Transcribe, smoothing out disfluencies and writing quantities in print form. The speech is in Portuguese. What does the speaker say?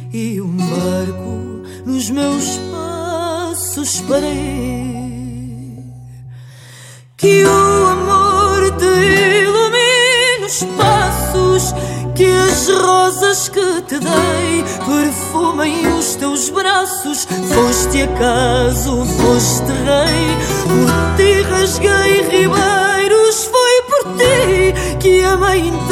e um barco nos meus passos parei. Que o amor te ilumine os passos, que as rosas que te dei perfumem os teus braços. Foste acaso, foste rei, por ti rasguei ribeiros. Foi por ti que amei